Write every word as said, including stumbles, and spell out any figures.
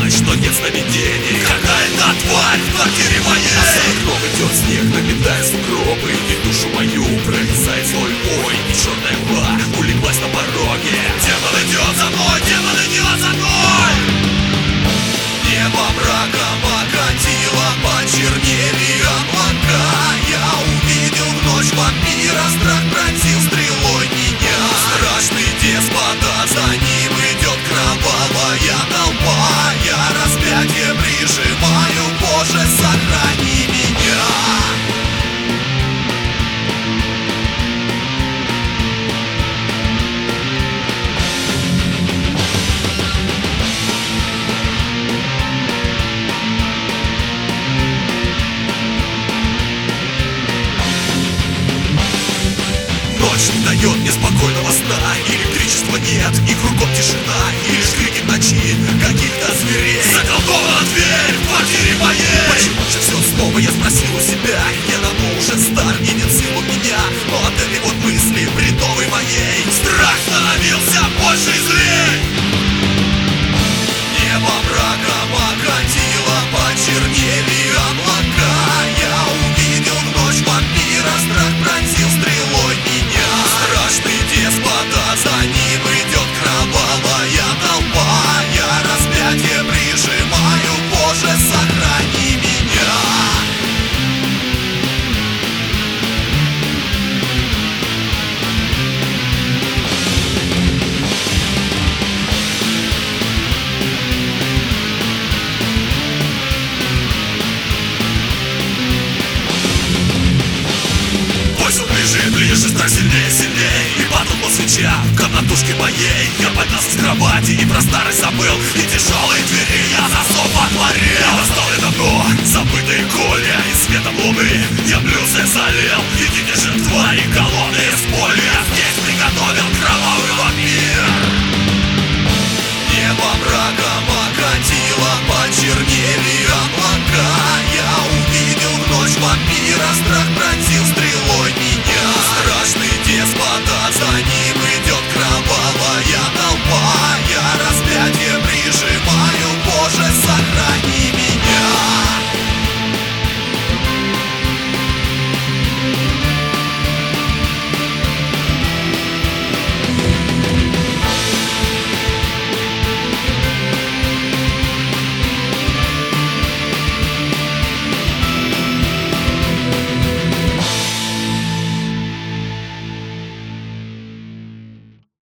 ночь, но нет сновидений. Какая-то тварь в квартире моей. А за окном идет снег, наметая сугробы, и душу мою прорезает злой бой. И черная мгла улеглась на пороге. Демон идет за мной, демон идет за мной. Небо мраком окатило, почернели облака. Я увидел в ночь вампира, страх пронзил стрелой меня. Страшный деспот, а за ним идет кровавая толпа. Я распятие прижимаю, Боже, сохрани меня. Ночь не дает мне спокойного сна. Электричества нет, и кругом тишина. И лишь крики ночи каких-то зверей. Заколдована дверь в квартире моей. Почему же все снова, я спросил у себя. Я давно уже стар, и нет сил у меня. Но от этой вот мысли бредовой моей страх становился больше и злей. Небо мраком окатило, почернели облака. Я увидел в ночь вампира, страх пронзил стрелой меня. Страшный деспот, а за ним идет кровавая толпа. Я распятие прижимаю, Боже, сохрани меня. Поезд ближе, ближе, страх сильнее, сильнее. И потухла свеча в комнатушке моей. Я поднялся с кровати и про старость забыл. И тяжелые двери я засов отворил. Я достал я давно забытые колья. И светом луны я блюз и залил. И ты держит твари колонны из поля. Я здесь приготовил кровавый вампир. Небо мраком окатило, почернели облака. Я увидел в ночь вампира, страх пронзил стрелой меня. Страшный деспот, а за ним